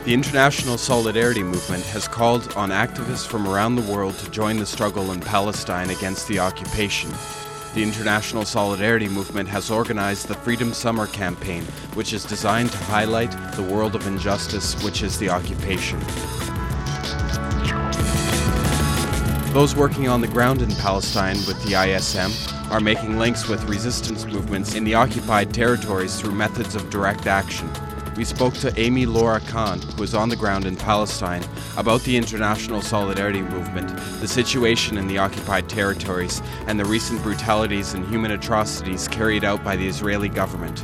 The International Solidarity Movement has called on activists from around the world to join the struggle in Palestine against the occupation. The International Solidarity Movement has organized the Freedom Summer campaign, which is designed to highlight the world of injustice, which is the occupation. Those working on the ground in Palestine with the ISM are making links with resistance movements in the occupied territories through methods of direct action. We spoke to Amy Laura Khan, who is on the ground in Palestine, about the International Solidarity Movement, the situation in the occupied territories, and the recent brutalities and human atrocities carried out by the Israeli government.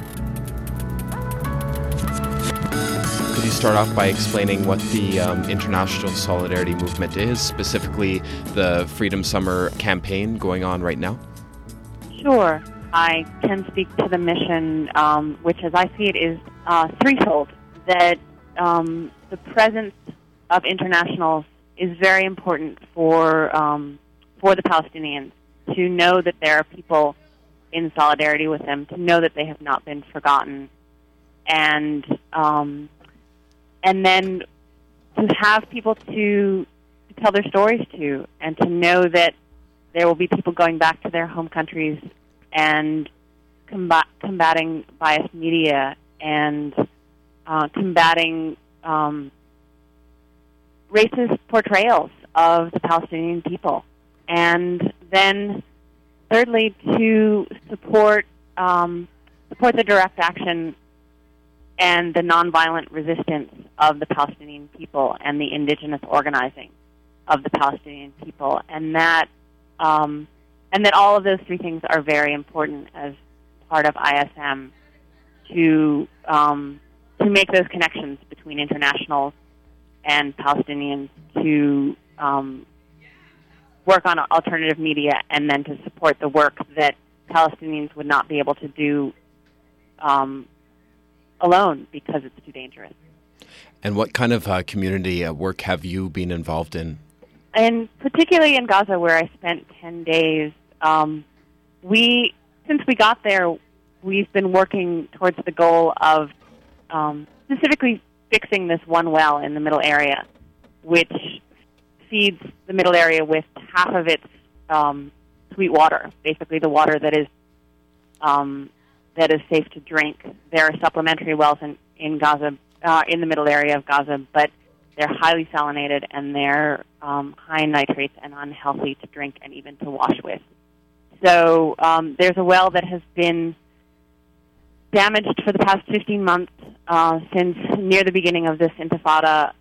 Could you start off by explaining what the International Solidarity Movement is, specifically the Freedom Summer campaign going on right now? Sure. I can speak to the mission, which, as I see it, is threefold. That the presence of internationals is very important for the Palestinians, to know that there are people in solidarity with them, to know that they have not been forgotten, and then to have people to tell their stories to, and to know that there will be people going back to their home countries and combating biased media and combating racist portrayals of the Palestinian people. And then, thirdly, to support the direct action and the nonviolent resistance of the Palestinian people and the indigenous organizing of the Palestinian people, and that all of those three things are very important as part of ISM to make those connections between internationals and Palestinians, to work on alternative media, and then to support the work that Palestinians would not be able to do alone because it's too dangerous. And what kind of community work have you been involved in? And particularly in Gaza, where I spent 10 days, since we got there, we've been working towards the goal of specifically fixing this one well in the middle area, which feeds the middle area with half of its sweet water, basically the water that is safe to drink. There are supplementary wells in Gaza, in the middle area of Gaza, but they're highly salinated and they're high in nitrates and unhealthy to drink and even to wash with. So there's a well that has been damaged for the past 15 months since near the beginning of this intifada.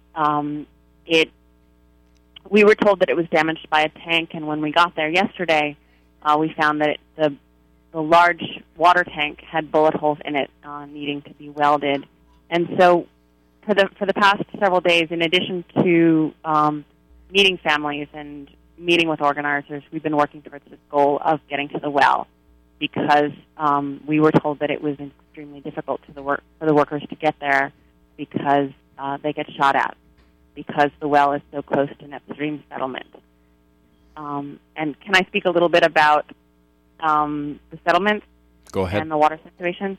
We were told that it was damaged by a tank, and when we got there yesterday, we found that the large water tank had bullet holes in it, needing to be welded. And so for the past several days, in addition to meeting families and meeting with organizers, we've been working towards this goal of getting to the well, because we were told that it was extremely difficult for the workers to get there because they get shot at, because the well is so close to Netzarim settlement. And can I speak a little bit about the settlement? Go ahead. And the water situation?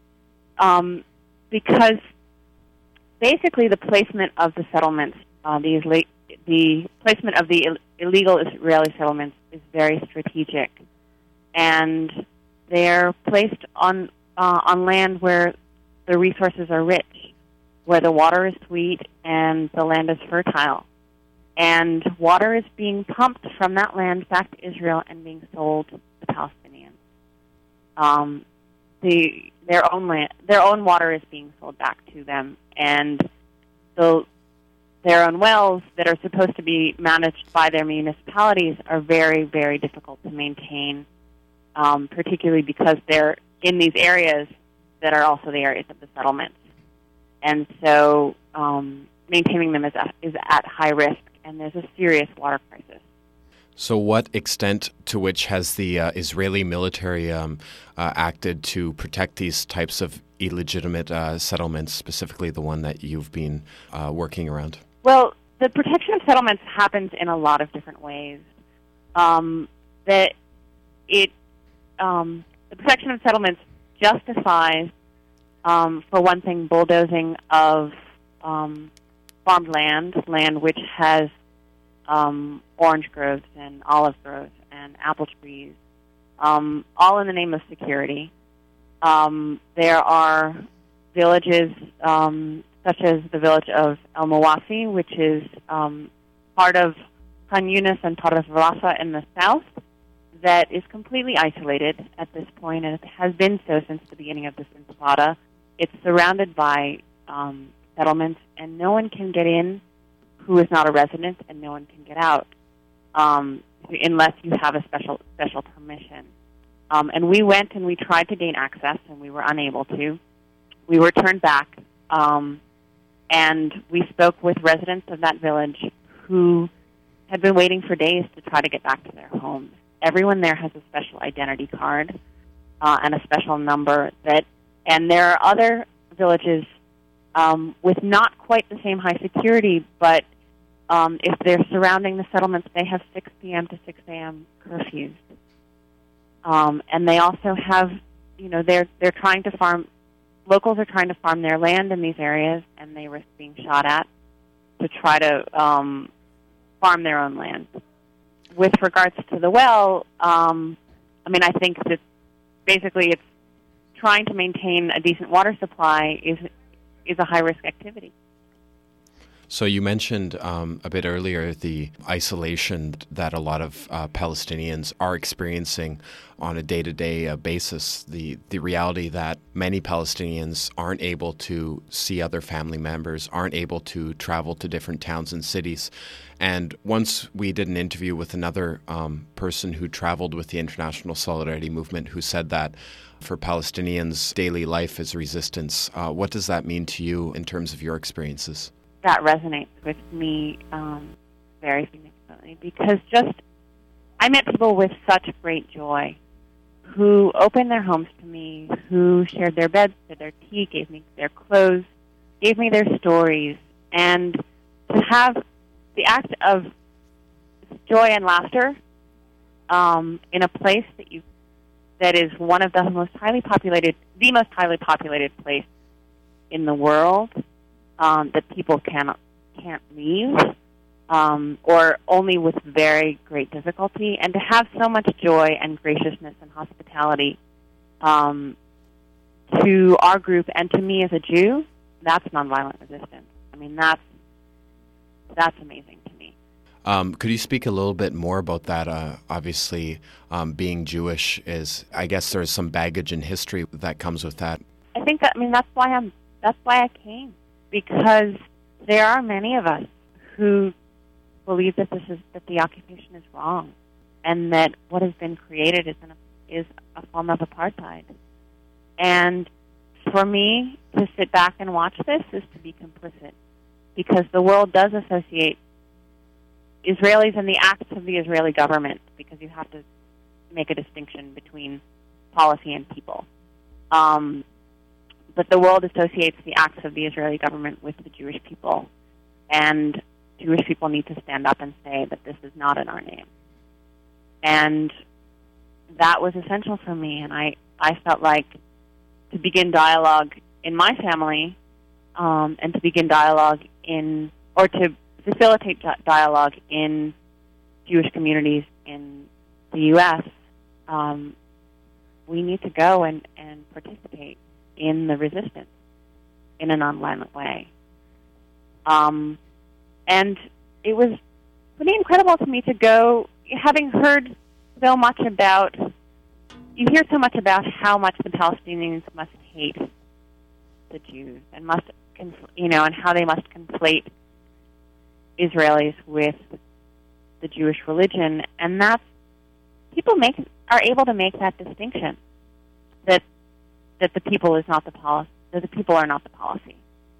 Because basically the placement of the settlements, the placement of the illegal Israeli settlements is very strategic, and they're placed on land where the resources are rich, where the water is sweet and the land is fertile. And water is being pumped from that land back to Israel and being sold to the Palestinians. Their own water is being sold back to them, and their own wells that are supposed to be managed by their municipalities are very, very difficult to maintain, particularly because they're in these areas that are also the areas of the settlements. And so maintaining them is at high risk, and there's a serious water crisis. So what extent to which has the Israeli military acted to protect these types of illegitimate settlements, specifically the one that you've been working around? Well, the protection of settlements happens in a lot of different ways. The protection of settlements justifies, for one thing, bulldozing of farmed land which has orange groves and olive groves and apple trees, all in the name of security. There are villages such as the village of El Mawasi, which is part of Khan Yunis and part of Rafah in the south, that is completely isolated at this point, and it has been so since the beginning of this intifada. It's surrounded by settlements, and no one can get in who is not a resident, and no one can get out unless you have a special permission. And we went and we tried to gain access, and we were unable to. We were turned back, and we spoke with residents of that village who had been waiting for days to try to get back to their homes. Everyone there has a special identity card and a special number and there are other villages with not quite the same high security, but if they're surrounding the settlements, they have 6 p.m. to 6 a.m. curfews. And they also have, they're trying to farm, locals are trying to farm their land in these areas, and they risk being shot at to try to farm their own land. With regards to the well, I think that basically it's trying to maintain a decent water supply is a high-risk activity. So you mentioned a bit earlier the isolation that a lot of Palestinians are experiencing on a day-to-day basis, the reality that many Palestinians aren't able to see other family members, aren't able to travel to different towns and cities. And once we did an interview with another person who traveled with the International Solidarity Movement who said that for Palestinians, daily life is resistance. What does that mean to you in terms of your experiences? That resonates with me very significantly because I met people with such great joy who opened their homes to me, who shared their beds, shared their tea, gave me their clothes, gave me their stories, and to have the act of joy and laughter in a place that is one of the most highly populated place in the world. That people can't leave, or only with very great difficulty, and to have so much joy and graciousness and hospitality to our group and to me as a Jew, that's nonviolent resistance. That's amazing to me. Could you speak a little bit more about that? Obviously, being Jewish I guess there's some baggage in history that comes with that. I think that's why I came. Because there are many of us who believe that the occupation is wrong, and that what has been created is a form of apartheid. And for me to sit back and watch this is to be complicit, because the world does associate Israelis and the acts of the Israeli government, because you have to make a distinction between policy and people. But the world associates the acts of the Israeli government with the Jewish people. And Jewish people need to stand up and say that this is not in our name. And that was essential for me. And I felt like to begin dialogue in my family and to begin dialogue or to facilitate dialogue in Jewish communities in the U.S., we need to go and participate in the resistance in a nonviolent way. And it was pretty incredible to me to go, having heard so much about, you hear so much about how much the Palestinians must hate the Jews and and how they must conflate Israelis with the Jewish religion, and that's, people are able to make that distinction, that the people is not the policy, that the people are not the policy.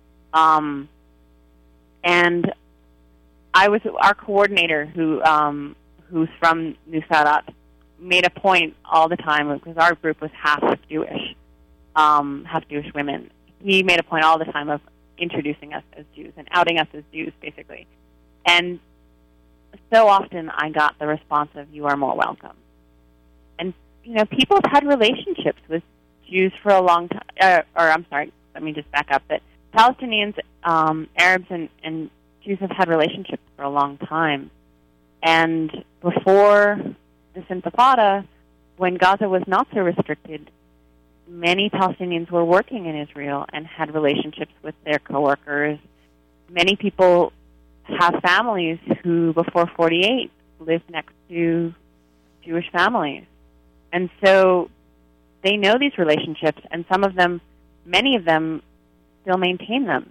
And our coordinator, who's from Nusayrat, made a point all the time, because our group was half Jewish women. He made a point all the time of introducing us as Jews and outing us as Jews, basically. And so often I got the response of, "You are more welcome." And, people have had relationships with Jews for a long time, let me just back up, that Palestinians, Arabs, and Jews have had relationships for a long time. And before this Intifada, when Gaza was not so restricted, many Palestinians were working in Israel and had relationships with their coworkers. Many people have families who, before 48, lived next to Jewish families. And so they know these relationships, and some of them, many of them, still maintain them.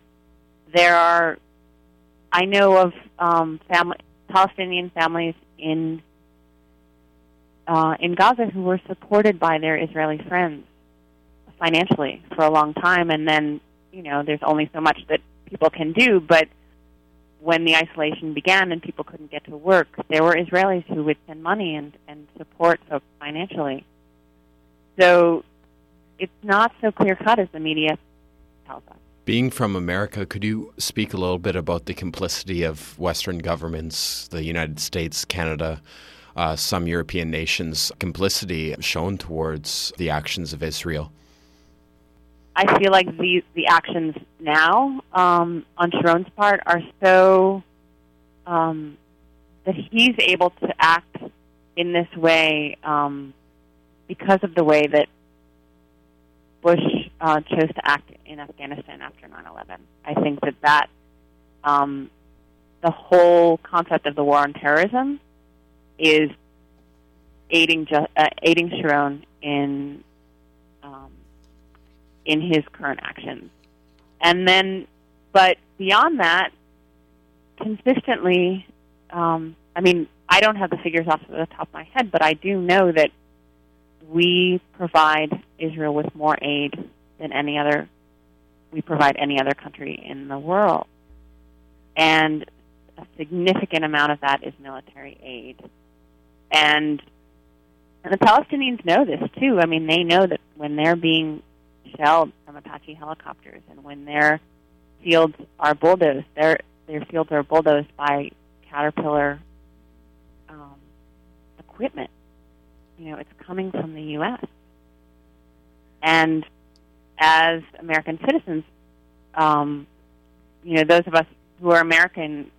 I know of Palestinian families in Gaza who were supported by their Israeli friends financially for a long time, and then, there's only so much that people can do, but when the isolation began and people couldn't get to work, there were Israelis who would send money and support folks financially. So it's not so clear-cut as the media tells us. Being from America, could you speak a little bit about the complicity of Western governments, the United States, Canada, some European nations, complicity shown towards the actions of Israel? I feel like the actions now on Sharon's part are so that he's able to act in this way because of the way that Bush chose to act in Afghanistan after 9/11. I think that the whole concept of the war on terrorism is aiding Sharon in his current actions. And then, but beyond that, consistently, I don't have the figures off the top of my head, but I do know that we provide Israel with more aid than we provide any other country in the world. And a significant amount of that is military aid. And the Palestinians know this, too. They know that when they're being shelled from Apache helicopters and when their fields are bulldozed, their fields are bulldozed by Caterpillar equipment. It's coming from the U.S. And as American citizens, those of us who are American,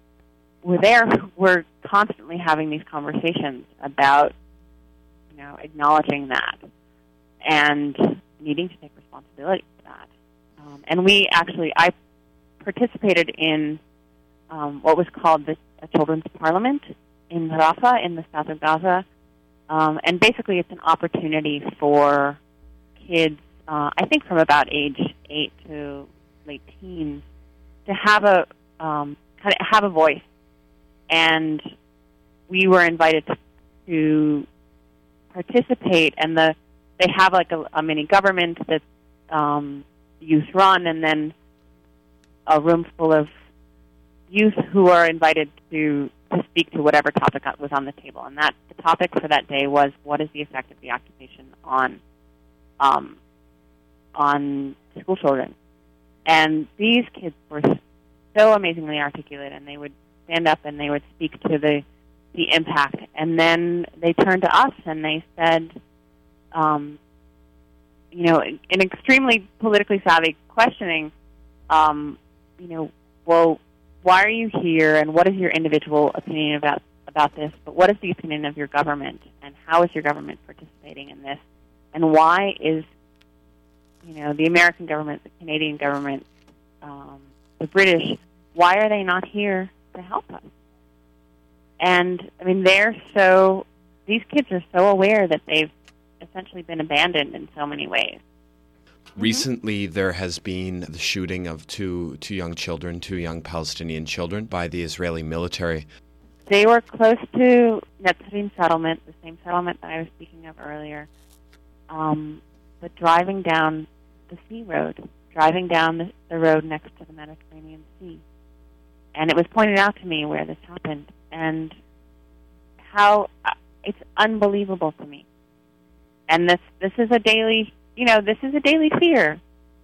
we're constantly having these conversations about, acknowledging that and needing to take responsibility for that. And I participated in what was called a Children's Parliament in Rafah in the south of Gaza. And basically it's an opportunity for kids, I think from about age 8 to late teens, to have a voice. And we were invited to participate, and they have like a mini government that youth run, and then a room full of youth who are invited to speak to whatever topic was on the table. And the topic for that day was, what is the effect of the occupation on school children? And these kids were so amazingly articulate, and they would stand up and they would speak to the impact. And then they turned to us and they said, an extremely politically savvy questioning, well, why are you here, and what is your individual opinion about this, but what is the opinion of your government, and how is your government participating in this, and why is, the American government, the Canadian government, the British, why are they not here to help us? And, these kids are so aware that they've essentially been abandoned in so many ways. Recently, there has been the shooting of two young Palestinian children by the Israeli military. They were close to Netzarim settlement, the same settlement that I was speaking of earlier, but driving down the sea road, driving down the road next to the Mediterranean Sea. And it was pointed out to me where this happened, and how it's unbelievable to me. And this is a daily fear.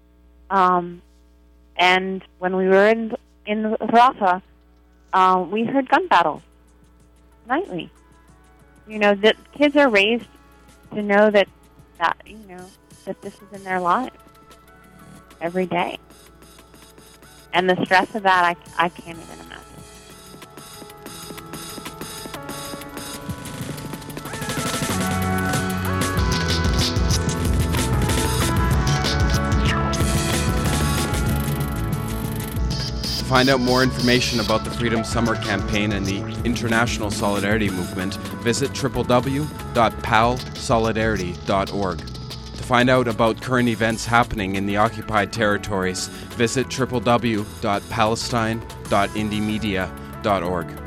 And when we were in Rafah, we heard gun battles nightly. That kids are raised to know that this is in their lives every day. And the stress of that, I can't even imagine. To find out more information about the Freedom Summer Campaign and the International Solidarity Movement, visit www.palsolidarity.org. To find out about current events happening in the occupied territories, visit www.palestine.indiemedia.org.